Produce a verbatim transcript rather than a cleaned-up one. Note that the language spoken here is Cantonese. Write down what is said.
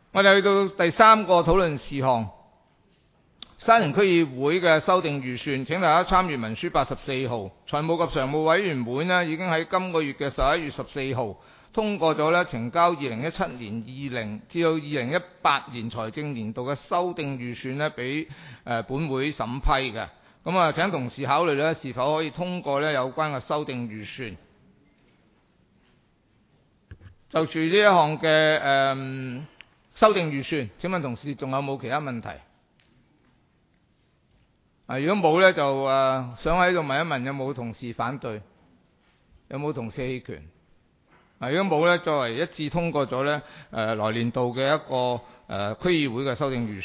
我哋去到第三個討論事項，沙田區議會嘅修訂預算。請大家參閱文書八十四號。財務及常務委員會呢已經喺今個月嘅十一月十四號通過咗呢呈交二零一七年二零至到二零一八年財政年度嘅修訂預算呢俾誒本會審批嘅。咁啊，請同事考慮呢是否可以通過呢有關嘅修訂預算。就住呢一項嘅誒、嗯、修訂預算，請問同事仲有冇其他問題？啊，如果冇呢，就誒、呃、想喺度問一問有冇同事反對，有冇同事棄權？啊，如果冇呢，作為一致通過咗呢誒來年度嘅一個誒區議會嘅修訂預算。